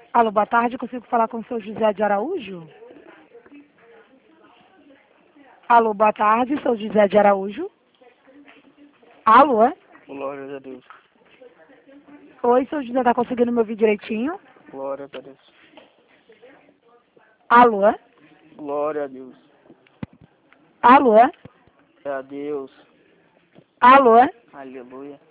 Alô, boa tarde, consigo falar com o seu José de Araújo? Alô, boa tarde, sou José de Araújo. Alô, é? Glória a Deus. Oi, seu José, tá conseguindo me ouvir direitinho? Glória a Deus. Alô, é? Glória a Deus. Alô, é? É a Deus. Alô, é? Aleluia.